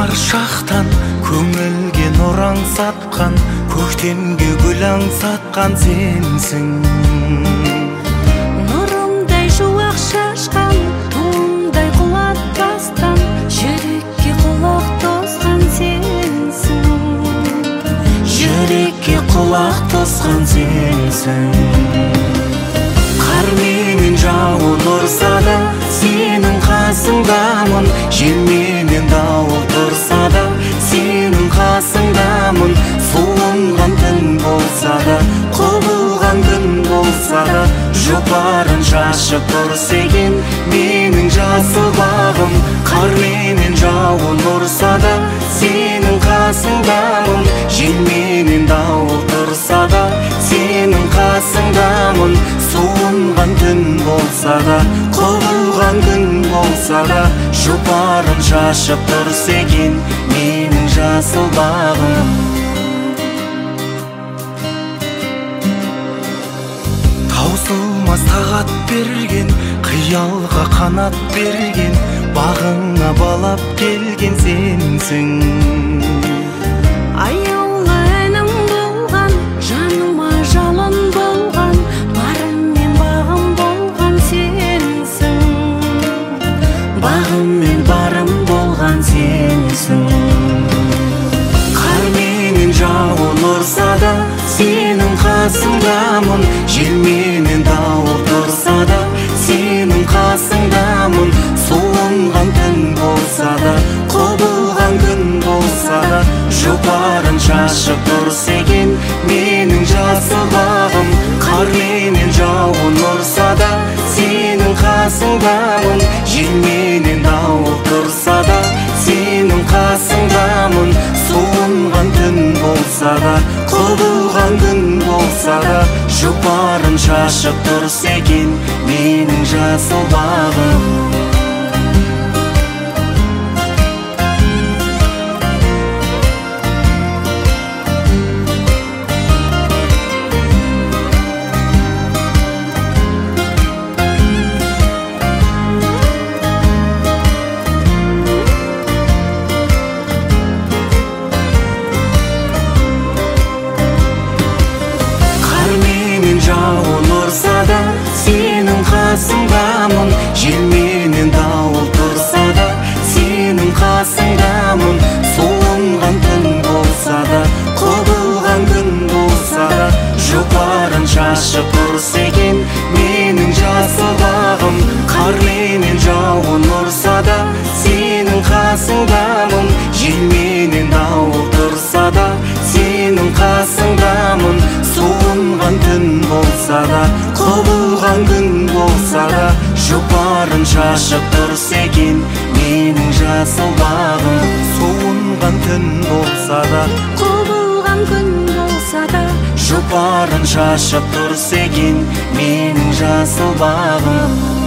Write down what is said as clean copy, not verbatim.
Туар шақтан көңілге нұр аңсатқан, көктемге гүл аңсатқан сенсің. Нұрымдай жуақ шашқан, туымдай құлатпастан, жүрекке құлақ тосқан сенсің. Жүрекке құлақ тосқан сенсің. Қар менен жауын ұрса да, сенің қасыңдамын. Жел менен дауыл тұрса да, сенің қасыңдамын. Суынған түн болса да, құбылған күн болса да, жұпарын шашып тұрса екен менің жасыл бағым. Қар менен жауын ұрса да, сенің қасыңдамын. Жел менен дауыл тұрса да, сенің қасыңдамын. Суынған түн болса да, құбылған күн болса да, жұпарын шашып тұрса екен менің жасыл бағым. Таусылмас тағат берген, қиялға қанат берген, бағыңа балап келген сенсің. Аяулы әнім болған, жаныма жалын болған, барым мен бағым болған сенсің. Бағым мен барым болған сенсің. Қар менен жауын ұрса да, сенің қасыңдамын. Жел менен дауыл тұрса да, сенің қасыңдамын. Суынған түн болса да, құбылған күн болса да, жұпарын шашып тұрса екен менің жасыл бағым. Қар менен жауын ұрса да, сенің қасыңдамын. Жел менен дауыл тұрса да, сенің қасыңдамын. Суынған түн болса да, құбылған күн болса да, жұпарын шашып тұрса екен менің жасыл бағым. Жауын ұрса да, сенің қасыңдамын. Жел менен дауыл тұрса да, сенің қасыңдамын. Суынған түн болса да, құбылған күн болса да, жұпарын шашып тұрса екен менің жасыл бағым. Қар менен жауын ұрса да, сенің қасыңдамын. Жел менен дауыл тұрса да, сенің қасыңдамын. Суынған түн болса да, құбылған күн болса да, жұпарын шашып тұрса екен менің жасыл бағым. Суынған түн болса да, құбылған күн болса да, жұпарын шашып тұрса екен менің жасыл бағым.